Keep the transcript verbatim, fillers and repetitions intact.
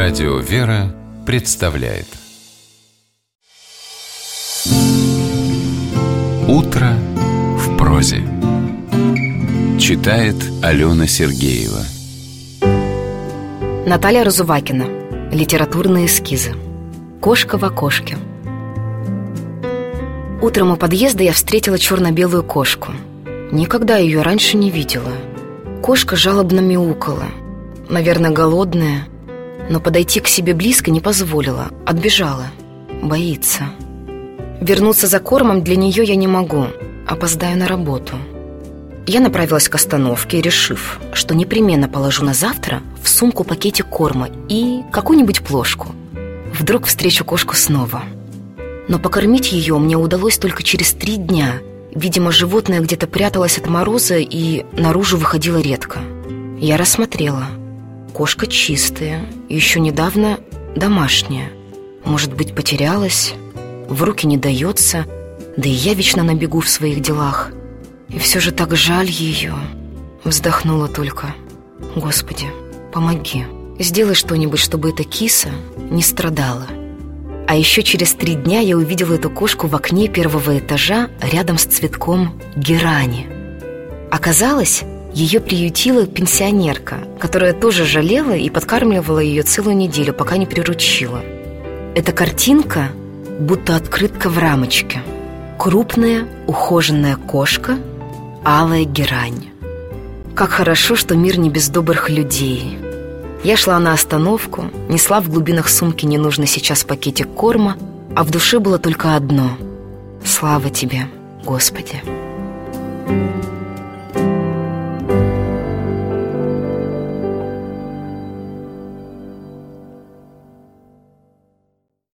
Радио «Вера» представляет «Утро в прозе». Читает Алена Сергеева. Наталья Разувакина. Литературные эскизы. Кошка в окошке. Утром у подъезда я встретила черно-белую кошку. Никогда ее раньше не видела. Кошка жалобно мяукала. Наверное, голодная. Но подойти к себе близко не позволила. Отбежала. Боится. Вернуться за кормом для нее я не могу. Опоздаю на работу. Я направилась к остановке, решив, что непременно положу на завтра в сумку пакетик корма и какую-нибудь плошку. Вдруг встречу кошку снова. Но покормить ее мне удалось только через три дня. Видимо, животное где-то пряталось от мороза и наружу выходило редко. Я рассмотрела. Кошка чистая, еще недавно домашняя. Может быть, потерялась, в руки не дается, да и я вечно на бегу в своих делах. И все же так жаль ее. Вздохнула только. Господи, помоги. Сделай что-нибудь, чтобы эта киса не страдала. А еще через три дня я увидела эту кошку в окне первого этажа рядом с цветком герани. Оказалось, ее приютила пенсионерка, которая тоже жалела и подкармливала ее целую неделю, пока не приручила. Эта картинка будто открытка в рамочке. Крупная, ухоженная кошка, алая герань. Как хорошо, что мир не без добрых людей. Я шла на остановку, несла в глубинах сумки ненужный сейчас пакетик корма, а в душе было только одно: слава тебе, Господи.